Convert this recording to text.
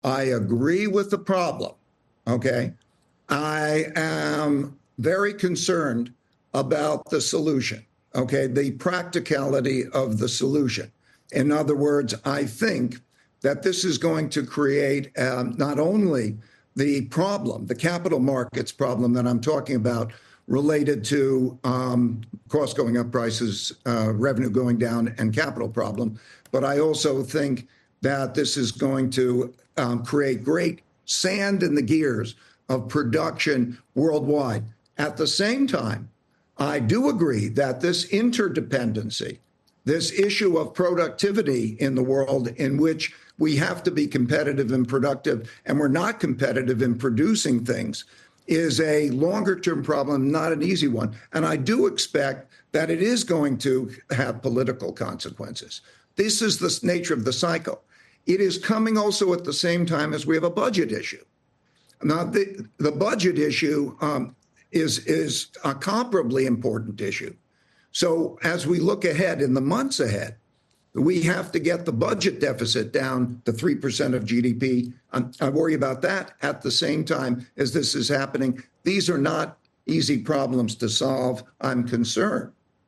I agree with the problem. Okay. I am very concerned about the solution. Okay. The practicality of the solution. In other words, I think that this is going to create not only the problem, the capital markets problem that I'm talking about related to cost going up, prices, revenue going down, and capital problem, but I also think that this is going to create great sand in the gears of production worldwide. At the same time, I do agree that this interdependency, this issue of productivity in the world in which we have to be competitive and productive, and we're not competitive in producing things, is a longer term problem, not an easy one. And I do expect that it is going to have political consequences. This is the nature of the cycle. It is coming also at the same time as we have a budget issue. Now, the budget issue is a comparably important issue. So as we look ahead in the months ahead, we have to get the budget deficit down to 3% of GDP. I worry about that at the same time as this is happening. These are not easy problems to solve. I'm concerned